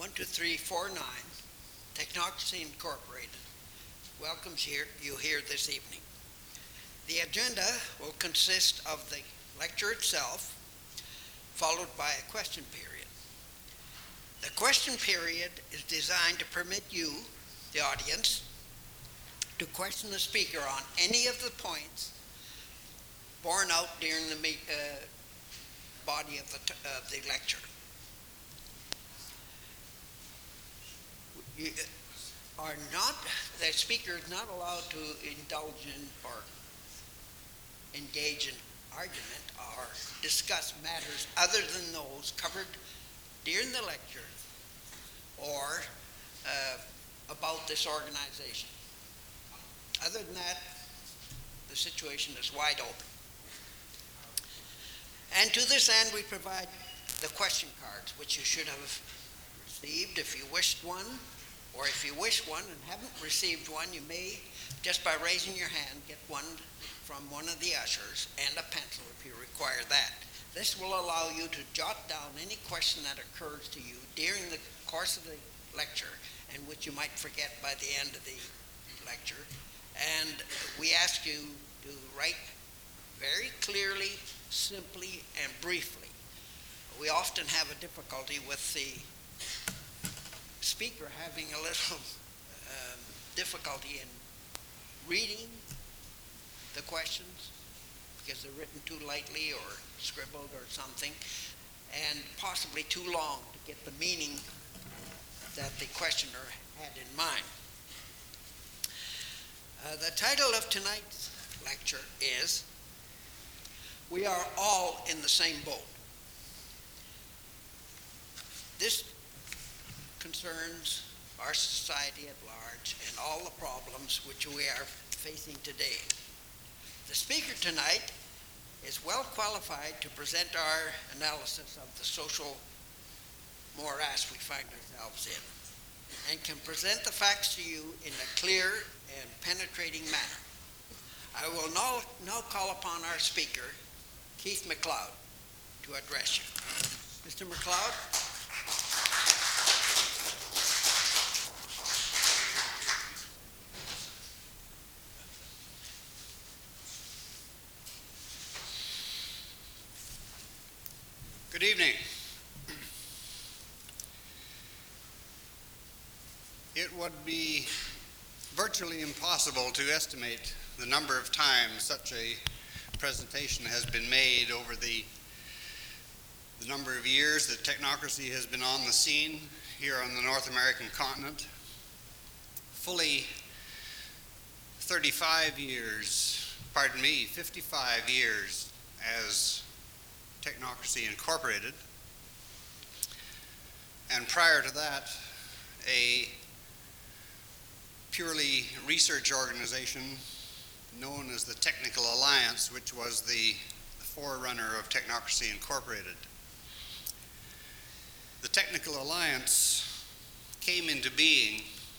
12349, Technocracy Incorporated, welcomes you here this evening. The agenda will consist of the lecture itself, followed by a question period. The question period is designed to permit you, the audience, to question the speaker on any of the points borne out during the body of the lecture. The speaker is not allowed to indulge in or engage in argument or discuss matters other than those covered during the lecture or about this organization. Other than that, the situation is wide open. And to this end, we provide the question cards, which you should have received if you wished one, or if you wish one and haven't received one, you may, just by raising your hand, get one from one of the ushers and a pencil if you require that. This will allow you to jot down any question that occurs to you during the course of the lecture and which you might forget by the end of the lecture. And we ask you to write very clearly, simply, and briefly. We often have a difficulty with the speaker having a little difficulty in reading the questions because they're written too lightly or scribbled or something, and possibly too long to get the meaning that the questioner had in mind. The title of tonight's lecture is "We Are All in the Same Boat." This concerns our society at large and all the problems which we are facing today. The speaker tonight is well qualified to present our analysis of the social morass we find ourselves in, and can present the facts to you in a clear and penetrating manner. I will now call upon our speaker, Keith McLeod, to address you. Mr. McLeod? Good evening. It would be virtually impossible to estimate the number of times such a presentation has been made over the number of years that technocracy has been on the scene here on the North American continent. Fully 55 years as Technocracy Incorporated, and prior to that, a purely research organization known as the Technical Alliance, which was the forerunner of Technocracy Incorporated. The Technical Alliance came into being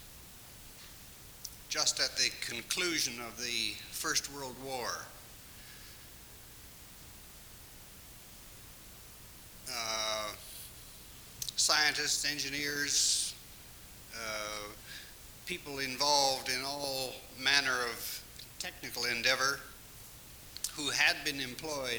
just at the conclusion of the First World War. Scientists, engineers, people involved in all manner of technical endeavor who had been employed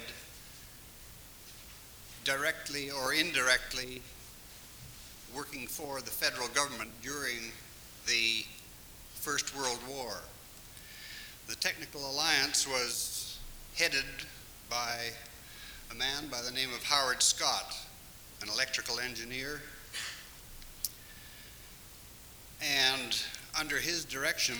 directly or indirectly working for the federal government during the First World War. The Technical Alliance was headed by a man by the name of Howard Scott, an electrical engineer, and under his direction,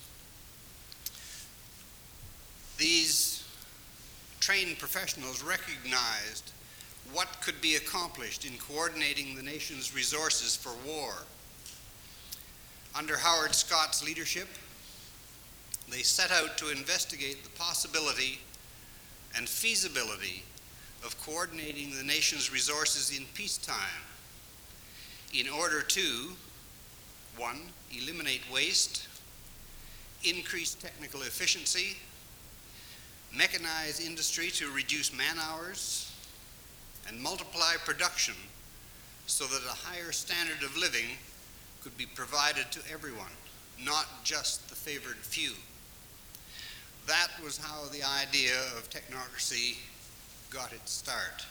these trained professionals recognized what could be accomplished in coordinating the nation's resources for war. Under Howard Scott's leadership, they set out to investigate the possibility and feasibility of coordinating the nation's resources in peacetime in order to, 1, eliminate waste, increase technical efficiency, mechanize industry to reduce man hours, and multiply production so that a higher standard of living could be provided to everyone, not just the favored few. That was how the idea of technocracy got its start.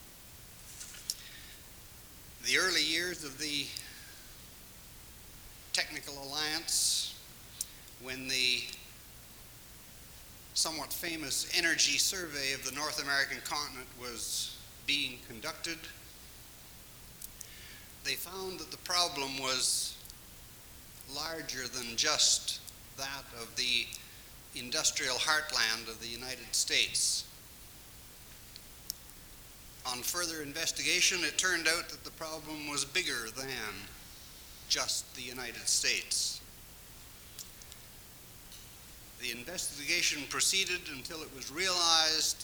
The early years of the Technical Alliance, when the somewhat famous energy survey of the North American continent was being conducted, they found that the problem was larger than just that of the industrial heartland of the United States. On further investigation, it turned out that the problem was bigger than just the United States. The investigation proceeded until it was realized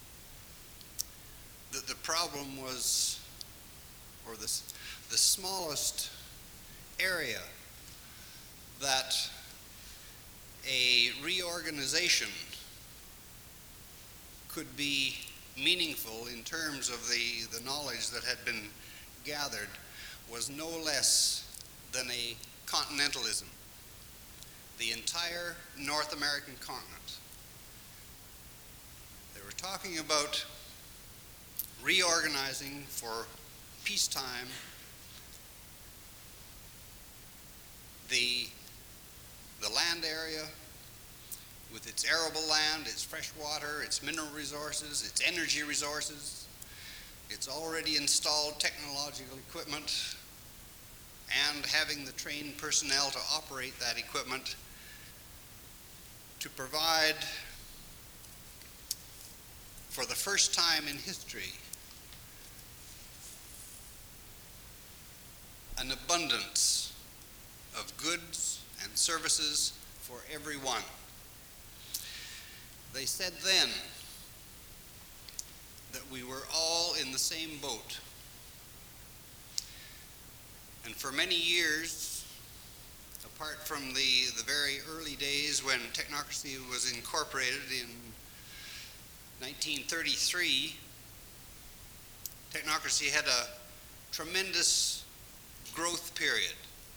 that the problem was, or the smallest area that a reorganization could be meaningful in terms of the knowledge that had been gathered was no less than a continentalism. The entire North American continent. They were talking about reorganizing for peacetime the land area with its arable land, its fresh water, its mineral resources, its energy resources, its already installed technological equipment, and having the trained personnel to operate that equipment to provide, for the first time in history, an abundance of goods and services for everyone. They said then that we were all in the same boat. And for many years, apart from the very early days when technocracy was incorporated in 1933, technocracy had a tremendous growth period.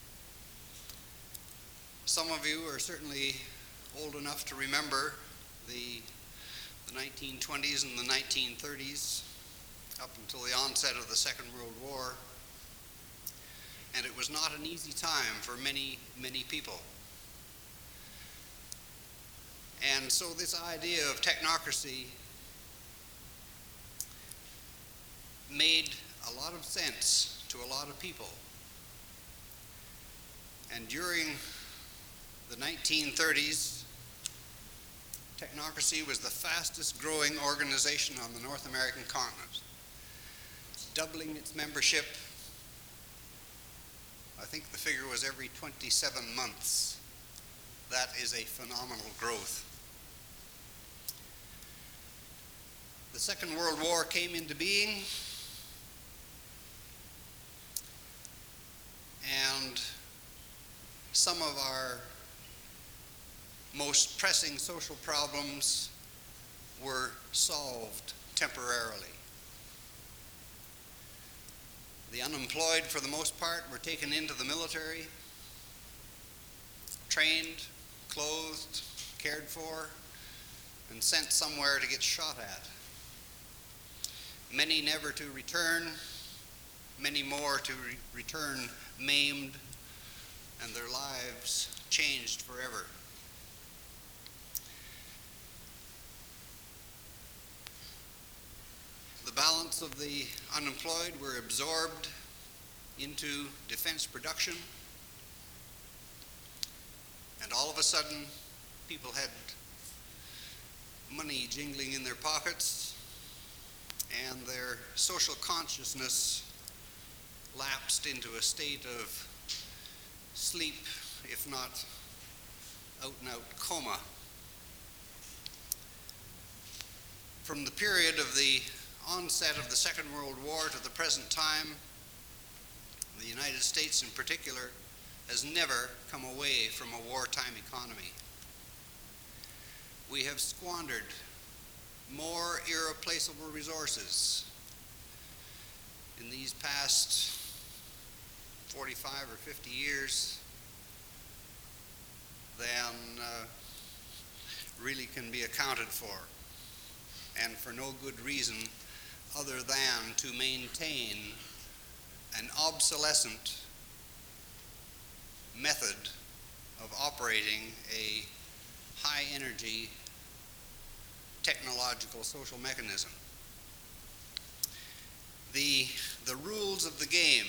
Some of you are certainly old enough to remember the 1920s and the 1930s, up until the onset of the Second World War. And it was not an easy time for many, many people. And so this idea of technocracy made a lot of sense to a lot of people. And during the 1930s, technocracy was the fastest growing organization on the North American continent, doubling its membership. I think the figure was every 27 months. That is a phenomenal growth. The Second World War came into being, and some of our most pressing social problems were solved temporarily. The unemployed, for the most part, were taken into the military, trained, clothed, cared for, and sent somewhere to get shot at. Many never to return, many more to return maimed, and their lives changed forever. The balance of the unemployed were absorbed into defense production, and all of a sudden people had money jingling in their pockets, and their social consciousness lapsed into a state of sleep, if not out-and-out coma. From the period of the onset of the Second World War to the present time, the United States in particular has never come away from a wartime economy. We have squandered more irreplaceable resources in these past 45 or 50 years than really can be accounted for, and for no good reason other than to maintain an obsolescent method of operating a high energy technological social mechanism. The rules of the game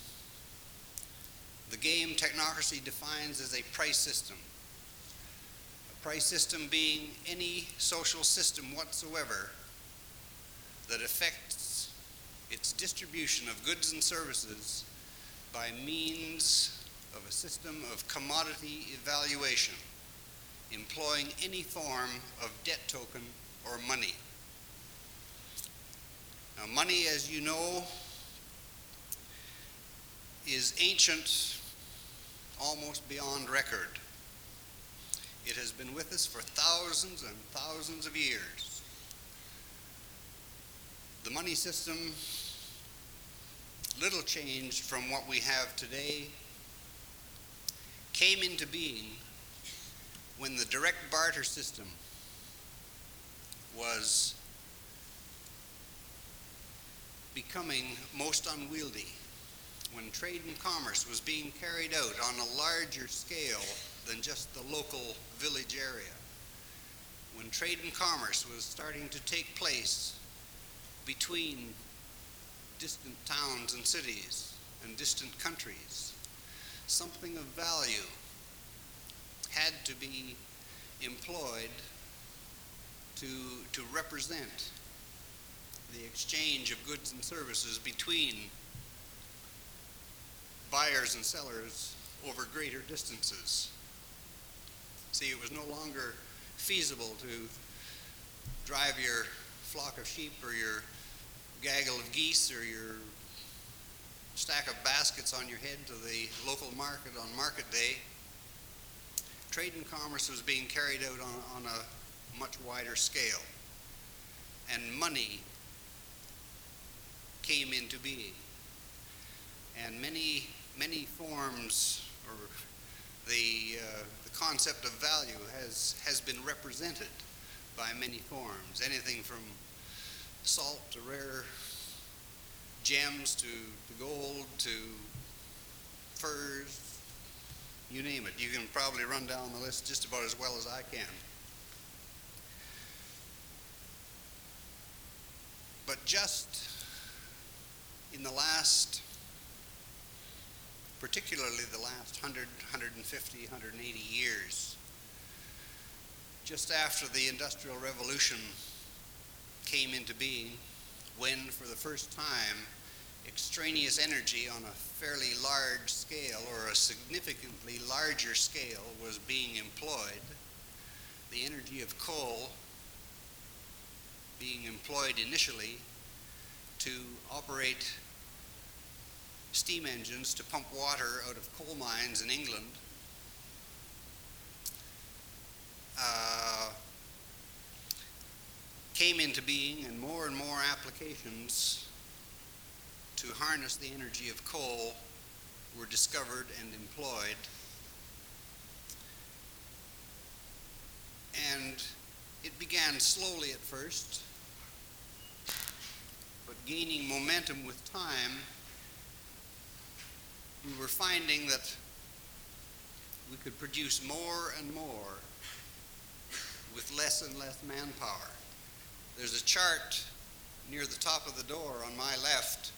technocracy defines as a price system. A price system being any social system whatsoever that affects its distribution of goods and services by means of a system of commodity evaluation, employing any form of debt token or money. Now, money, as you know, is ancient almost beyond record. It has been with us for thousands and thousands of years. The money system, little changed from what we have today, came into being when the direct barter system was becoming most unwieldy, when trade and commerce was being carried out on a larger scale than just the local village area, when trade and commerce was starting to take place between distant towns and cities and distant countries, something of value had to be employed to represent the exchange of goods and services between buyers and sellers over greater distances. See, it was no longer feasible to drive your flock of sheep or your gaggle of geese or your stack of baskets on your head to the local market on market day. Trade and commerce was being carried out on a much wider scale, and money came into being. And many forms, or the concept of value has been represented by many forms. Anything from salt to rare gems to gold to furs, you name it. You can probably run down the list just about as well as I can. But just in the last, particularly the last 100, 150, 180 years, just after the Industrial Revolution came into being, when for the first time extraneous energy on a fairly large scale, or a significantly larger scale, was being employed, the energy of coal being employed initially to operate steam engines to pump water out of coal mines in England, came into being, and more applications to harness the energy of coal were discovered and employed. And it began slowly at first, but gaining momentum with time, we were finding that we could produce more and more with less and less manpower. There's a chart near the top of the door on my left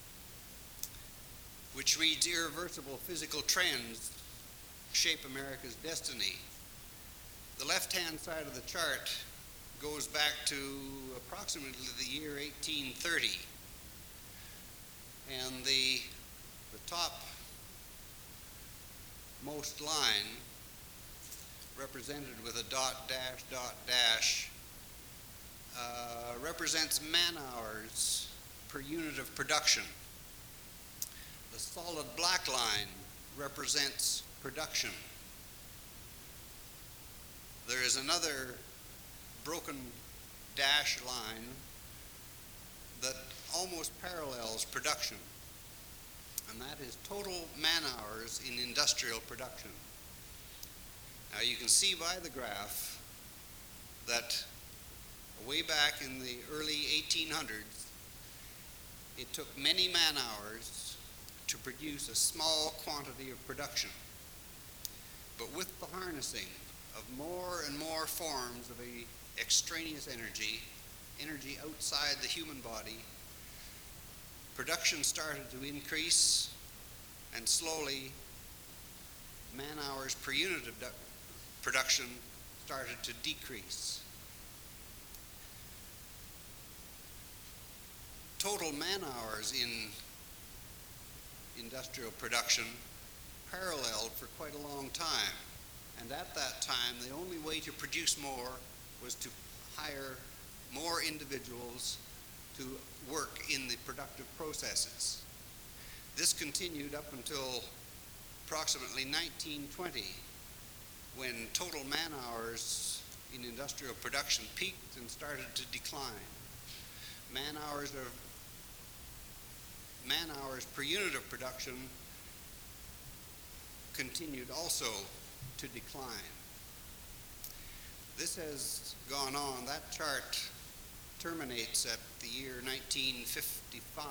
which reads, "Irreversible physical trends shape America's destiny." The left-hand side of the chart goes back to approximately the year 1830. And the top most line, represented with a dot dash, represents man-hours per unit of production. The solid black line represents production. There is another broken dash line that almost parallels production. and that is total man-hours in industrial production. Now you can see by the graph that way back in the early 1800s, it took many man-hours to produce a small quantity of production. But with the harnessing of more and more forms of extraneous energy, energy outside the human body, production started to increase, and slowly man-hours per unit of production started to decrease. Total man-hours in industrial production paralleled for quite a long time. And at that time, the only way to produce more was to hire more individuals to work in the productive processes. This continued up until approximately 1920, when total man-hours in industrial production peaked and started to decline. Man-hours per unit of production continued also to decline. This has gone on. That chart terminates at the year 1955.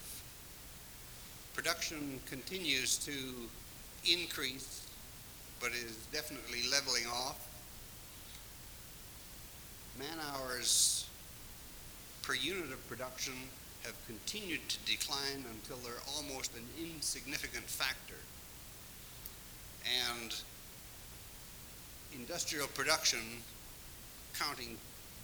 Production continues to increase, but is definitely leveling off. Man-hours per unit of production have continued to decline until they're almost an insignificant factor. And industrial production, counting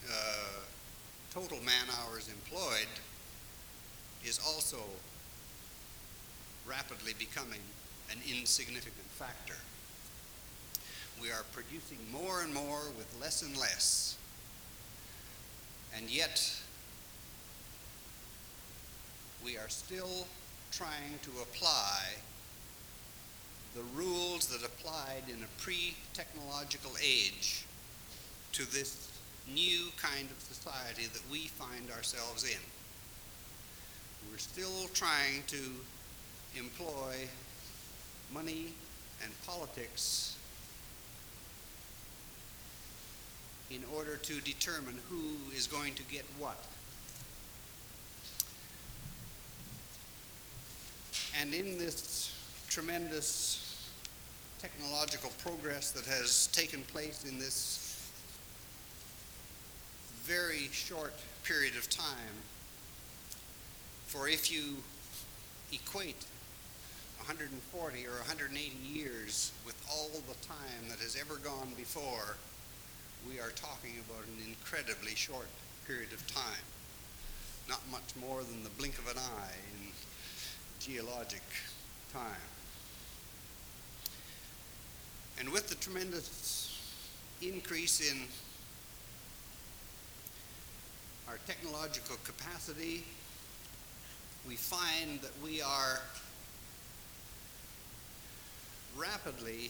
total man-hours employed, is also rapidly becoming an insignificant factor. We are producing more and more with less and less, and yet we are still trying to apply the rules that applied in a pre-technological age to this new kind of society that we find ourselves in. We're still trying to employ money and politics in order to determine who is going to get what. And in this tremendous technological progress that has taken place in this very short period of time, for if you equate 140 or 180 years with all the time that has ever gone before, we are talking about an incredibly short period of time. Not much more than the blink of an eye in geologic time. And with the tremendous increase in our technological capacity, we find that we are rapidly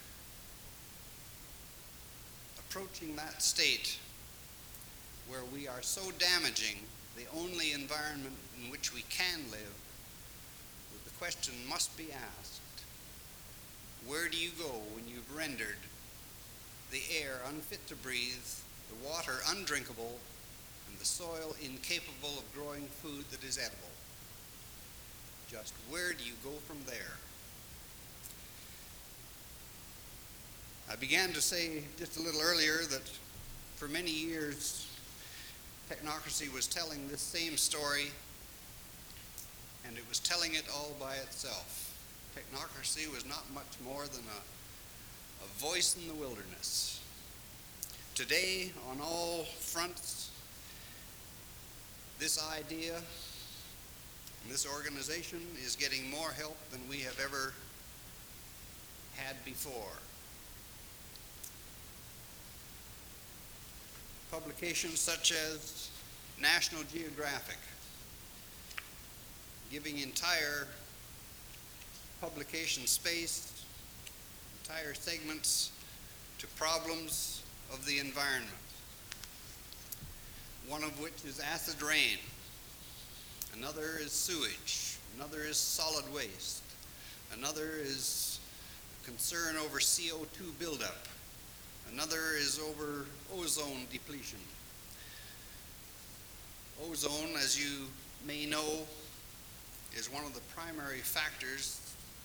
approaching that state where we are so damaging the only environment in which we can live that the question must be asked: where do you go when you've rendered the air unfit to breathe, the water undrinkable, and the soil incapable of growing food that is edible? Just where do you go from there? I began to say just a little earlier that for many years technocracy was telling this same story, and it was telling it all by itself. Technocracy was not much more than a voice in the wilderness. Today, on all fronts, this idea and this organization is getting more help than we have ever had before. Publications such as National Geographic, giving entire publication space, entire segments to problems of the environment, one of which is acid rain, another is sewage, Another is solid waste. Another is concern over CO2 buildup. Another is over ozone depletion. Ozone, as you may know, is one of the primary factors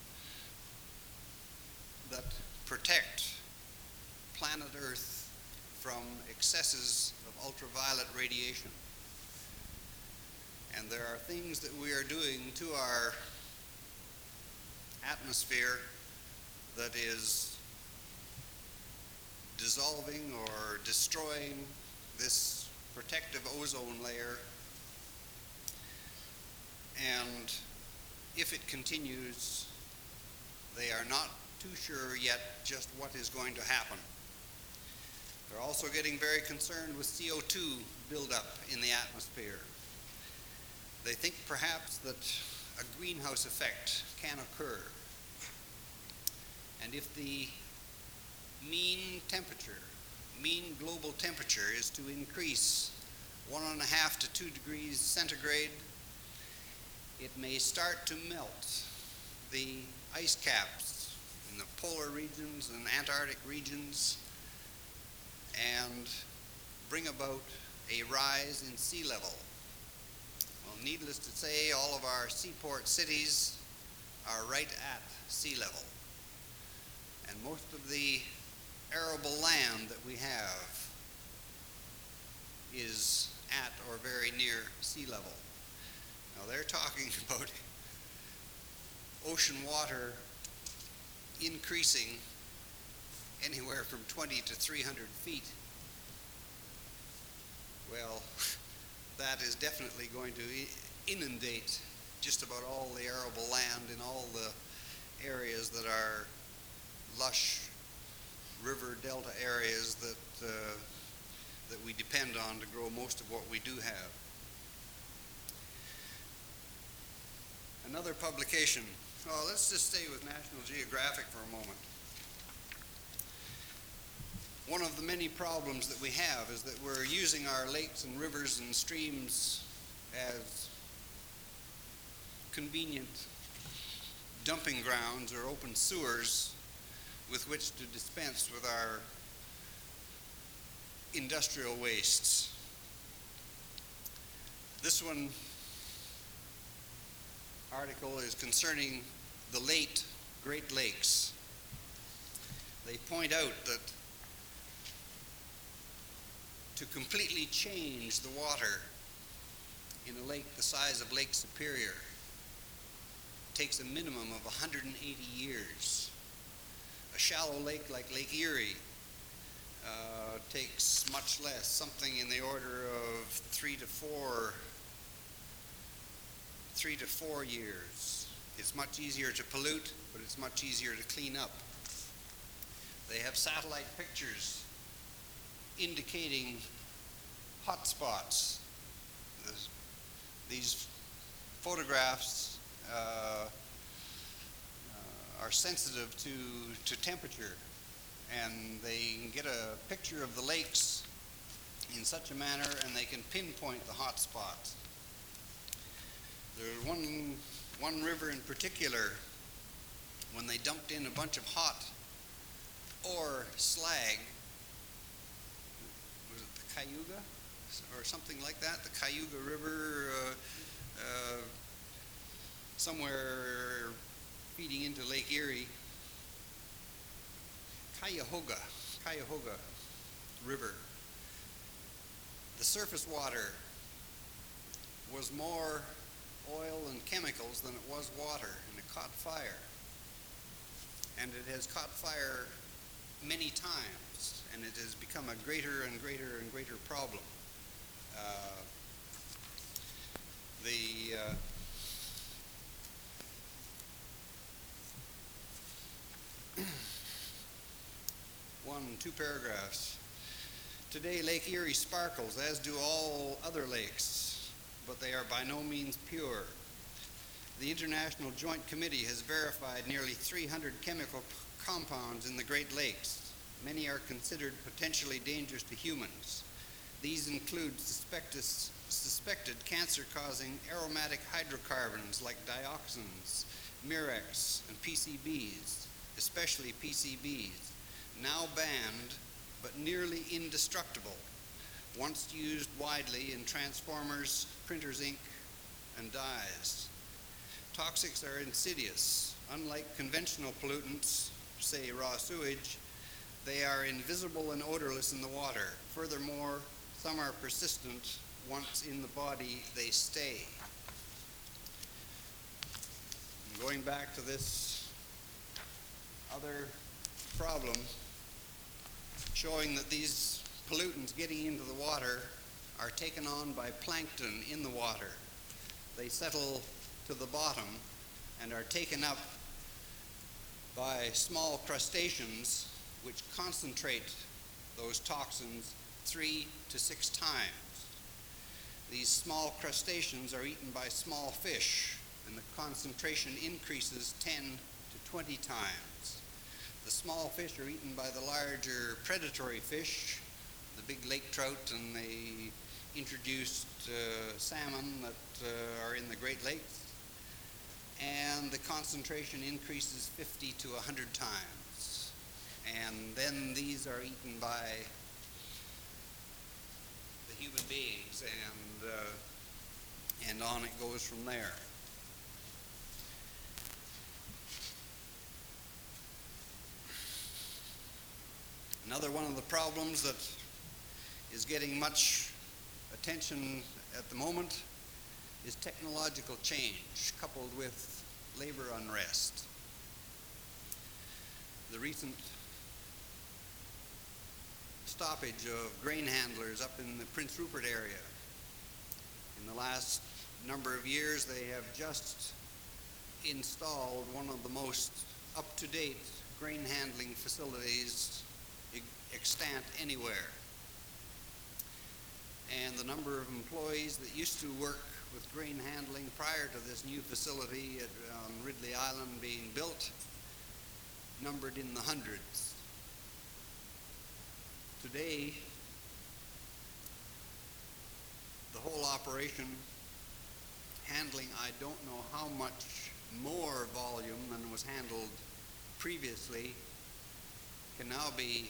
that protect planet Earth from excesses of ultraviolet radiation. And there are things that we are doing to our atmosphere that is dissolving or destroying this protective ozone layer. And if it continues, they are not too sure yet just what is going to happen. They're also getting very concerned with CO2 buildup in the atmosphere. They think perhaps that a greenhouse effect can occur. And if the mean global temperature is to increase 1.5 to 2 degrees centigrade, it may start to melt the ice caps in the polar regions and Antarctic regions and bring about a rise in sea level. Well, needless to say, all of our seaport cities are right at sea level. And most of the arable land that we have is at or very near sea level. Now they're talking about ocean water increasing anywhere from 20 to 300 feet. Well, that is definitely going to inundate just about all the arable land in all the areas that are lush river delta areas that we depend on to grow most of what we do have. Another publication. Oh, let's just stay with National Geographic for a moment. One of the many problems that we have is that we're using our lakes and rivers and streams as convenient dumping grounds or open sewers with which to dispense with our industrial wastes. This one article is concerning the late Great Lakes. They point out that to completely change the water in a lake the size of Lake Superior takes a minimum of 180 years. A shallow lake like Lake Erie takes much less, something in the order of 3 to 4 years. It's much easier to pollute, but it's much easier to clean up. They have satellite pictures indicating hot spots. These photographs are sensitive to temperature, and they can get a picture of the lakes in such a manner, and they can pinpoint the hot spots. There's one river in particular, when they dumped in a bunch of hot ore slag, was it the Cayuga or something like that? The Cayuga River, somewhere feeding into Lake Erie. Cuyahoga River. The surface water was more oil and chemicals than it was water, and it caught fire. And it has caught fire many times, and it has become a greater and greater and greater problem. Two paragraphs. Today, Lake Erie sparkles, as do all other lakes, but they are by no means pure. The International Joint Committee has verified nearly 300 chemical compounds in the Great Lakes. Many are considered potentially dangerous to humans. These include suspected cancer-causing aromatic hydrocarbons like dioxins, Mirex, and PCBs, especially PCBs, now banned but nearly indestructible, once used widely in transformers, printers' ink, and dyes. Toxics are insidious. Unlike conventional pollutants, say raw sewage, they are invisible and odorless in the water. Furthermore, some are persistent. Once in the body, they stay. And going back to this other problem, showing that these pollutants getting into the water are taken on by plankton in the water. They settle to the bottom and are taken up by small crustaceans which concentrate those toxins 3 to 6 times. These small crustaceans are eaten by small fish, and the concentration increases 10 to 20 times. The small fish are eaten by the larger predatory fish, the big lake trout, and the introduced salmon that are in the Great Lakes. And the concentration increases 50 to 100 times. And then these are eaten by the human beings, and on it goes from there. Another one of the problems that is getting much attention at the moment is technological change coupled with labor unrest. The recent stoppage of grain handlers up in the Prince Rupert area. In the last number of years, they have just installed one of the most up-to-date grain handling facilities extant anywhere. And the number of employees that used to work with grain handling prior to this new facility on Ridley Island being built numbered in the hundreds. Today, the whole operation handling, I don't know how much more volume than was handled previously, can now be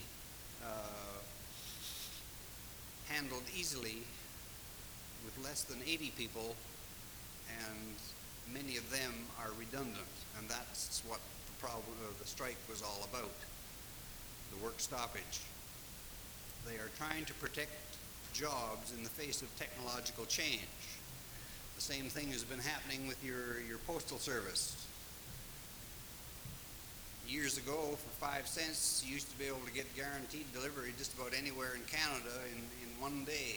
handled easily with less than 80 people, and many of them are redundant, and that's what the problem of the strike was all about, the work stoppage. They are trying to protect jobs in the face of technological change. The same thing has been happening with your postal service. Years ago, for 5 cents, you used to be able to get guaranteed delivery just about anywhere in Canada in one day.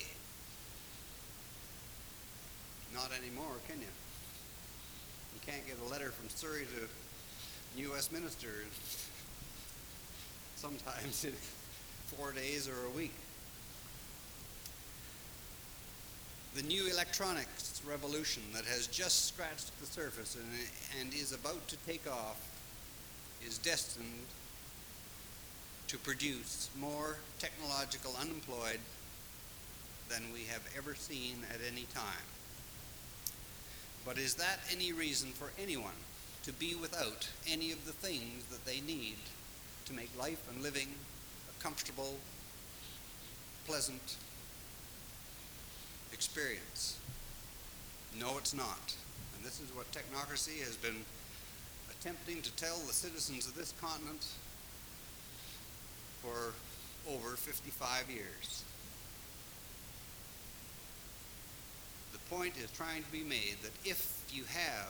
Not anymore, can you? You can't get a letter from Surrey to New Westminster sometimes in 4 days or a week. The new electronics revolution that has just scratched the surface and is about to take off is destined to produce more technological unemployed than we have ever seen at any time. But is that any reason for anyone to be without any of the things that they need to make life and living a comfortable, pleasant experience? No, it's not. And this is what technocracy has been attempting to tell the citizens of this continent for over 55 years. The point is trying to be made that if you have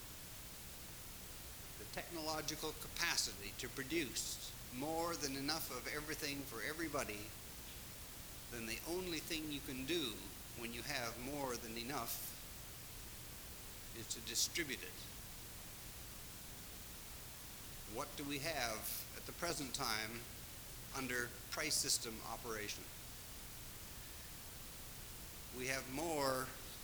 the technological capacity to produce more than enough of everything for everybody, then the only thing you can do when you have more than enough is to distribute it. What do we have at the present time under price system operation? We have more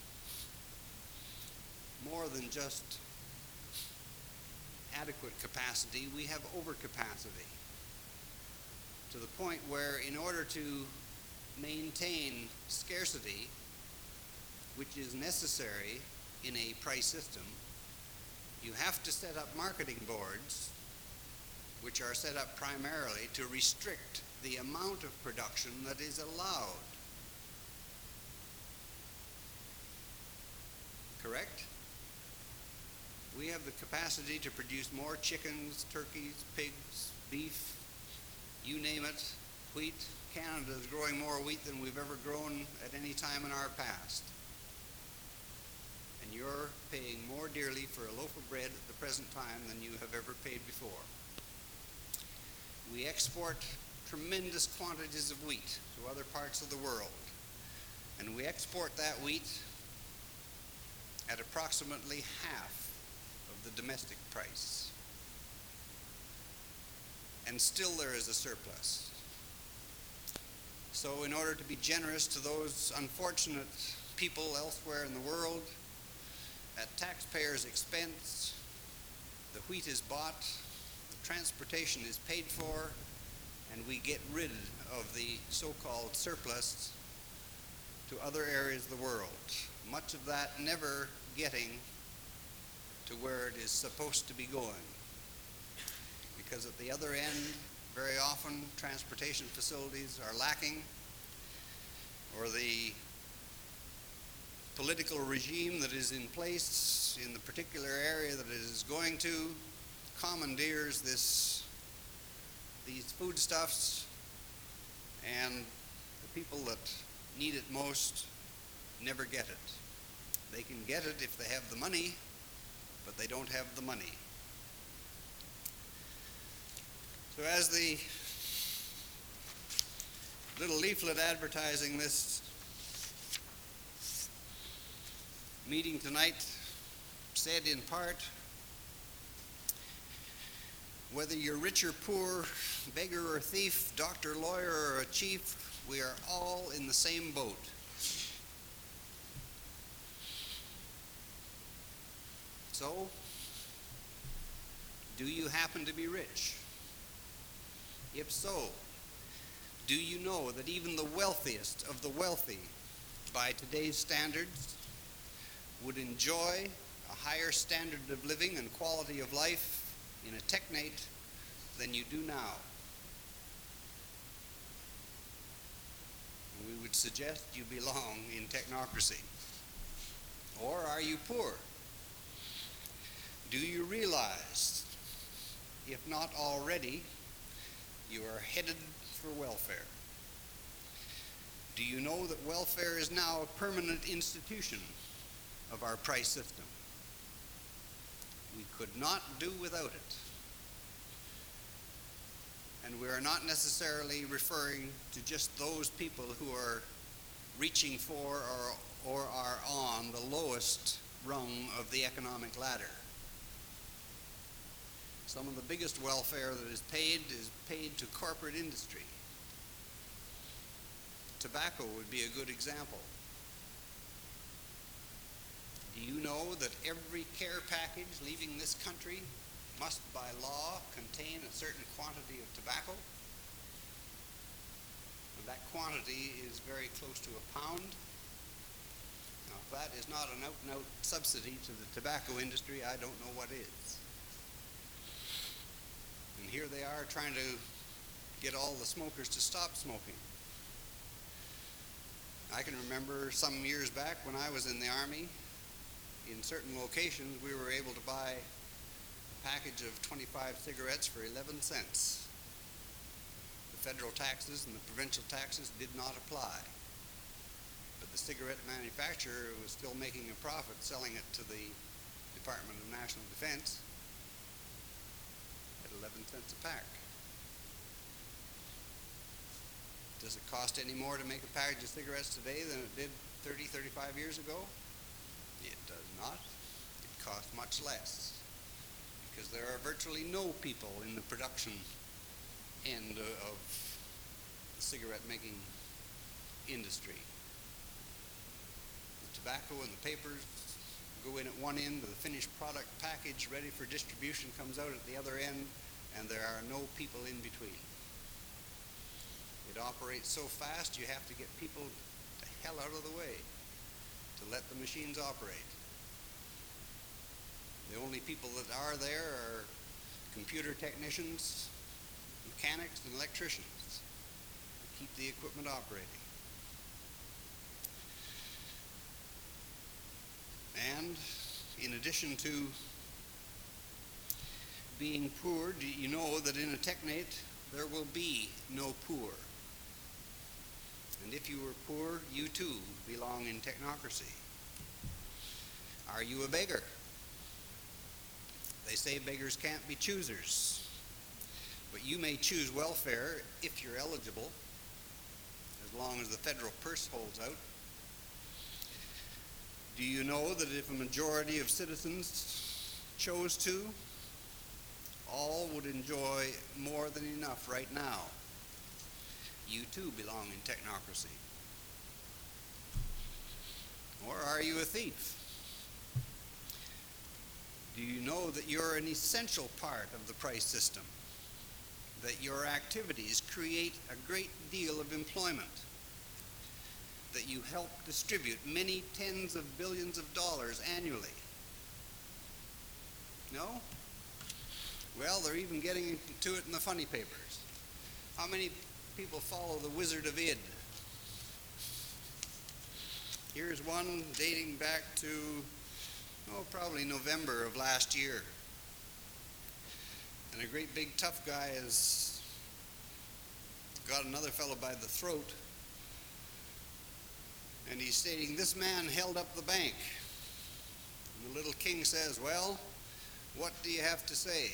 than just adequate capacity. We have overcapacity, to the point where in order to maintain scarcity, which is necessary in a price system, you have to set up marketing boards, which are set up primarily to restrict the amount of production that is allowed. Correct? We have the capacity to produce more chickens, turkeys, pigs, beef, you name it, wheat. Canada is growing more wheat than we've ever grown at any time in our past. And you're paying more dearly for a loaf of bread at the present time than you have ever paid before. We export tremendous quantities of wheat to other parts of the world. And we export that wheat at approximately half of the domestic price. And still there is a surplus. So in order to be generous to those unfortunate people elsewhere in the world, at taxpayers' expense, the wheat is bought, the transportation is paid for, and we get rid of the so-called surplus to other areas of the world. Much of that never getting to where it is supposed to be going. Because at the other end, very often transportation facilities are lacking, or the political regime that is in place in the particular area that it is going to commandeers these foodstuffs, and the people that need it most never get it. They can get it if they have the money, but they don't have the money. So as the little leaflet advertising this meeting tonight said in part, whether you're rich or poor, beggar or thief, doctor, lawyer, or a chief, we are all in the same boat. So, do you happen to be rich? If so, do you know that even the wealthiest of the wealthy, by today's standards, would enjoy a higher standard of living and quality of life in a technate than you do now? We would suggest you belong in technocracy. Or are you poor? Do you realize, if not already, you are headed for welfare? Do you know that welfare is now a permanent institution of our price system? We could not do without it. And we are not necessarily referring to just those people who are reaching for or are on the lowest rung of the economic ladder. Some of the biggest welfare that is paid to corporate industry. Tobacco would be a good example. Do you know that every care package leaving this country must, by law, contain a certain quantity of tobacco? And that quantity is very close to a pound. Now, if that is not an out-and-out subsidy to the tobacco industry, I don't know what is. And here they are trying to get all the smokers to stop smoking. I can remember some years back when I was in the Army, in certain locations we were able to buy a package of 25 cigarettes for 11 cents. The federal taxes and the provincial taxes did not apply. But the cigarette manufacturer was still making a profit selling it to the Department of National Defense at 11 cents a pack. Does it cost any more to make a package of cigarettes today than it did 30, 35 years ago? It does not. It costs much less because there are virtually no people in the production end of the cigarette making industry. The tobacco and the papers go in at one end, the finished product package ready for distribution comes out at the other end, and there are no people in between. It It operates so fast you have to get people the hell out of the way to let the machines operate. The only people that are there are computer technicians, mechanics, and electricians to keep the equipment operating. And in addition to being poor, do you know that in a technate there will be no poor? And if you are poor, you too belong in technocracy. Are you a beggar? They say beggars can't be choosers, but you may choose welfare if you're eligible, as long as the federal purse holds out. Do you know that if a majority of citizens chose to, all would enjoy more than enough right now? You too belong in technocracy. Or are you a thief? Do you know that you're an essential part of the price system? That your activities create a great deal of employment? That you help distribute many tens of billions of dollars annually? No? Well, they're even getting to it in the funny papers. How many people follow the Wizard of Id? Here's one dating back to, probably November of last year. And a great big tough guy has got another fellow by the throat, and he's stating, "This man held up the bank." And the little king says, "Well, what do you have to say?"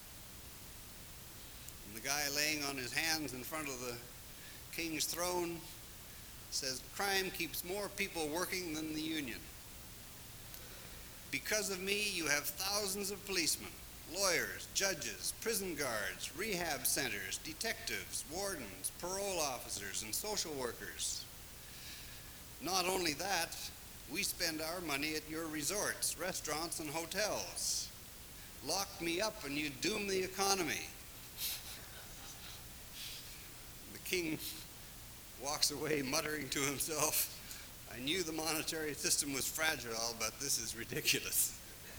And the guy laying on his hands in front of the king's throne says, "Crime keeps more people working than the union. Because of me, you have thousands of policemen, lawyers, judges, prison guards, rehab centers, detectives, wardens, parole officers, and social workers. Not only that, we spend our money at your resorts, restaurants, and hotels. Lock me up and you doom the economy." The king walks away muttering to himself, "I knew the monetary system was fragile, but this is ridiculous."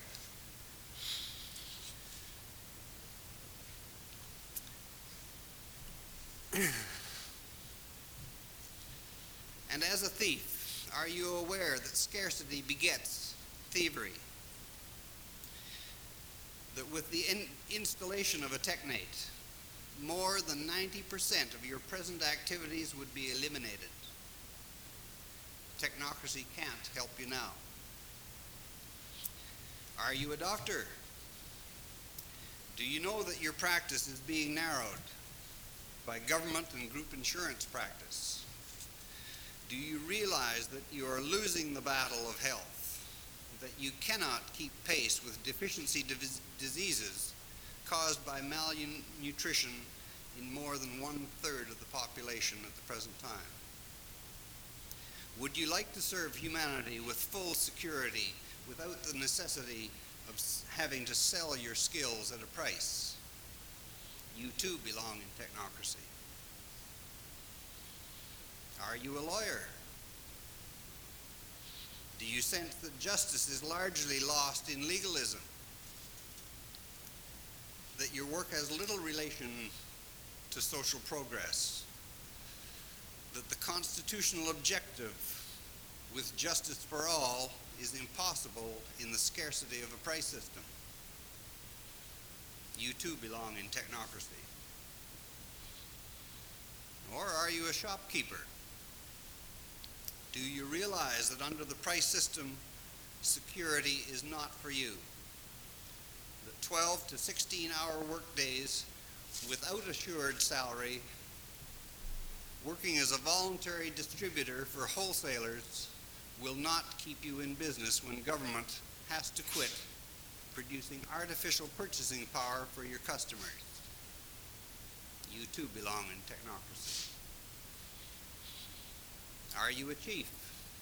And as a thief, are you aware that scarcity begets thievery? That with the installation of a technate, more than 90% of your present activities would be eliminated. Technocracy can't help you now. Are you a doctor? Do you know that your practice is being narrowed by government and group insurance practice? Do you realize that you are losing the battle of health, that you cannot keep pace with deficiency diseases caused by malnutrition in more than 1/3 of the population at the present time? Would you like to serve humanity with full security without the necessity of having to sell your skills at a price? You too belong in technocracy. Are you a lawyer? Do you sense that justice is largely lost in legalism? That your work has little relation to social progress? That the constitutional objective with justice for all is impossible in the scarcity of a price system? You too belong in technocracy. Or are you a shopkeeper? Do you realize that under the price system, security is not for you? That 12 to 16-hour work days without assured salary, working as a voluntary distributor for wholesalers, will not keep you in business when government has to quit producing artificial purchasing power for your customers? You too belong in technocracy. Are you a chief?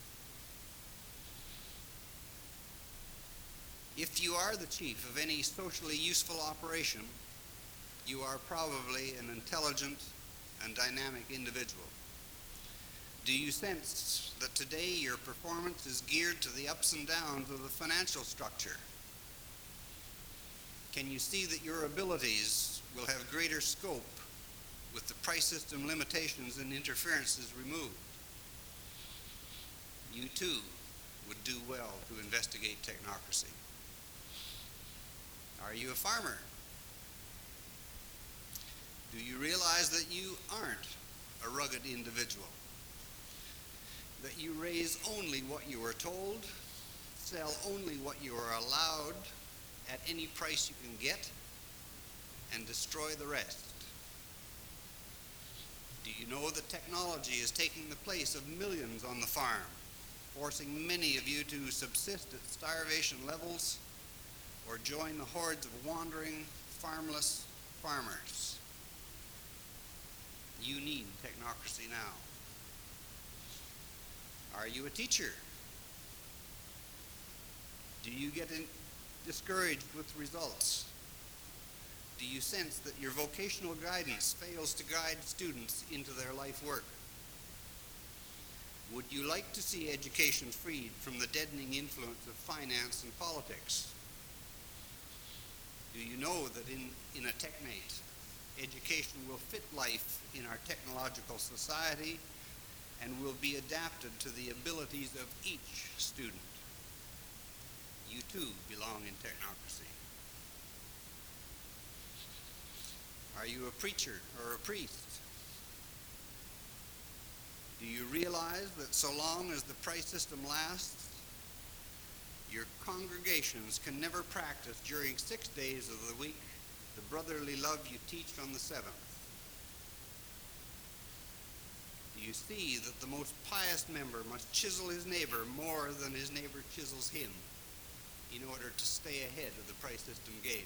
If you are the chief of any socially useful operation, you are probably an intelligent, and dynamic individual? Do you sense that today your performance is geared to the ups and downs of the financial structure? Can you see that your abilities will have greater scope with the price system limitations and interferences removed? You too would do well to investigate technocracy. Are you a farmer? Do you realize that you aren't a rugged individual? That you raise only what you are told, sell only what you are allowed at any price you can get, and destroy the rest? Do you know that technology is taking the place of millions on the farm, forcing many of you to subsist at starvation levels or join the hordes of wandering, farmless farmers? You need technocracy now. Are you a teacher? Do you get discouraged with results? Do you sense that your vocational guidance fails to guide students into their life work? Would you like to see education freed from the deadening influence of finance and politics? Do you know that in a technate, education will fit life in our technological society and will be adapted to the abilities of each student? You too belong in technocracy. Are you a preacher or a priest? Do you realize that so long as the price system lasts, your congregations can never practice during 6 days of the week the brotherly love you teach on the seventh? Do you see that the most pious member must chisel his neighbor more than his neighbor chisels him in order to stay ahead of the price system game?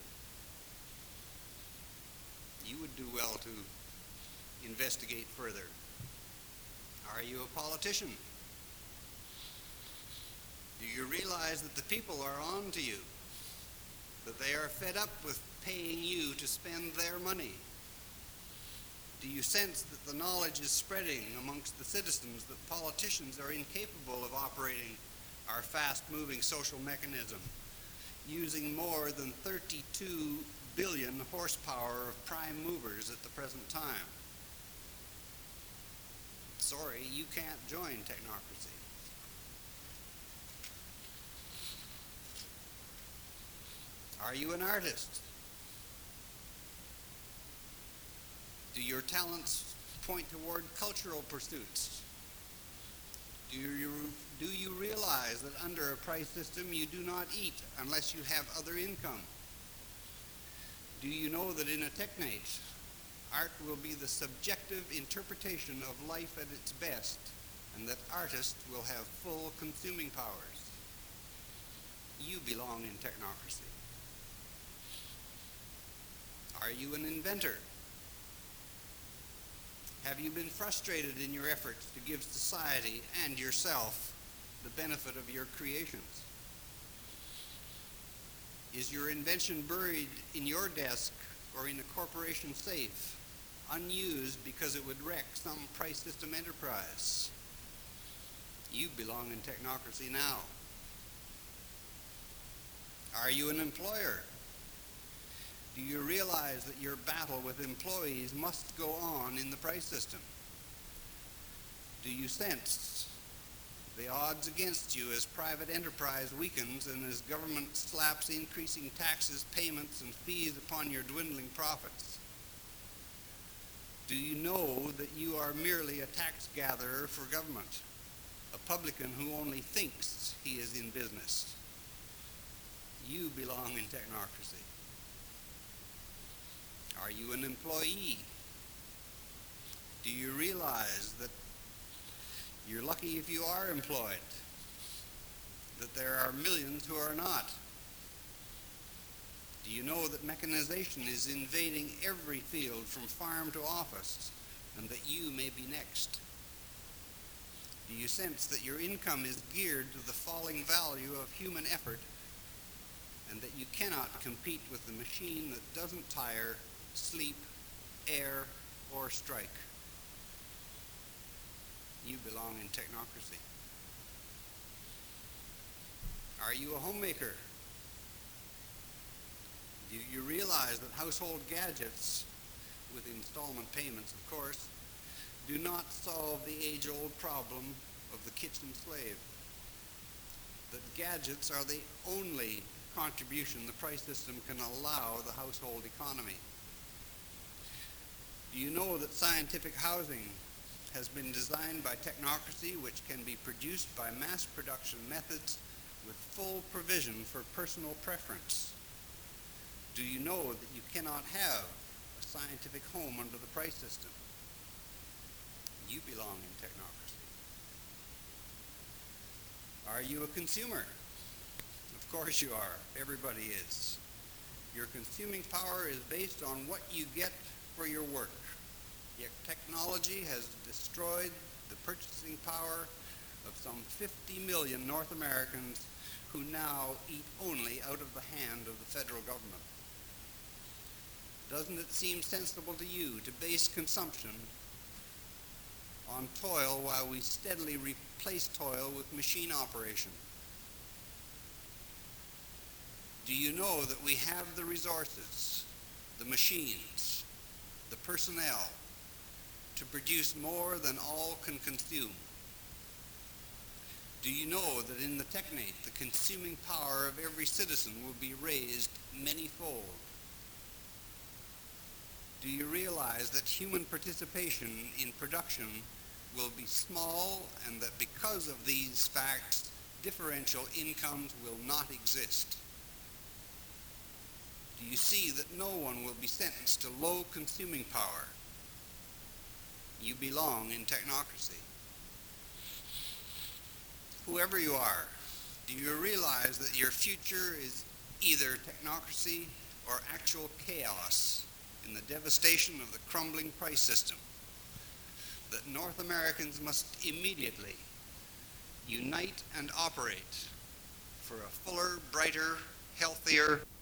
You would do well to investigate further. Are you a politician? Do you realize that the people are on to you, that they are fed up with paying you to spend their money? Do you sense that the knowledge is spreading amongst the citizens that politicians are incapable of operating our fast-moving social mechanism, using more than 32 billion horsepower of prime movers at the present time? Sorry, you can't join technocracy. Are you an artist? Do your talents point toward cultural pursuits? Do you realize that under a price system you do not eat unless you have other income? Do you know that in a technate, art will be the subjective interpretation of life at its best, and that artists will have full consuming powers? You belong in technocracy. Are you an inventor? Have you been frustrated in your efforts to give society and yourself the benefit of your creations? Is your invention buried in your desk or in a corporation safe, unused because it would wreck some price system enterprise? You belong in technocracy now. Are you an employer? Do you realize that your battle with employees must go on in the price system? Do you sense the odds against you as private enterprise weakens and as government slaps increasing taxes, payments, and fees upon your dwindling profits? Do you know that you are merely a tax gatherer for government, a publican who only thinks he is in business? You belong in technocracy. Are you an employee? Do you realize that you're lucky if you are employed, that there are millions who are not? Do you know that mechanization is invading every field from farm to office, and that you may be next? Do you sense that your income is geared to the falling value of human effort, and that you cannot compete with the machine that doesn't tire, sleep, err, or strike? You belong in technocracy. Are you a homemaker? Do you realize that household gadgets, with installment payments of course, do not solve the age-old problem of the kitchen slave? That gadgets are the only contribution the price system can allow the household economy? Do you know that scientific housing has been designed by technocracy, which can be produced by mass production methods with full provision for personal preference? Do you know that you cannot have a scientific home under the price system? You belong in technocracy. Are you a consumer? Of course you are. Everybody is. Your consuming power is based on what you get for your work. Yet technology has destroyed the purchasing power of some 50 million North Americans who now eat only out of the hand of the federal government. Doesn't it seem sensible to you to base consumption on toil while we steadily replace toil with machine operation? Do you know that we have the resources, the machines, the personnel to produce more than all can consume? Do you know that in the technate, the consuming power of every citizen will be raised many-fold? Do you realize that human participation in production will be small, and that because of these facts, differential incomes will not exist? Do you see that no one will be sentenced to low consuming power? You belong in technocracy. Whoever you are, do you realize that your future is either technocracy or actual chaos in the devastation of the crumbling price system? That North Americans must immediately unite and operate for a fuller, brighter, healthier,